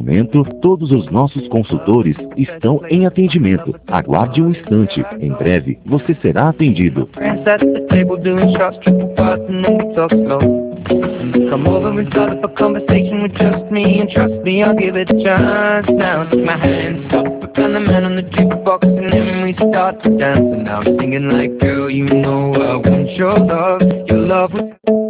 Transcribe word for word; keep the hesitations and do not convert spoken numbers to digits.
momento, todos os nossos consultores estão em atendimento. Aguarde um instante. Em breve, você será atendido. Come over and start up a conversation with just me, and trust me, I'll give it a chance. Now take my hand, stop it, and the man on the jukebox, and then we start to dance. And now I'm singing like, girl, you know I want your love, your love.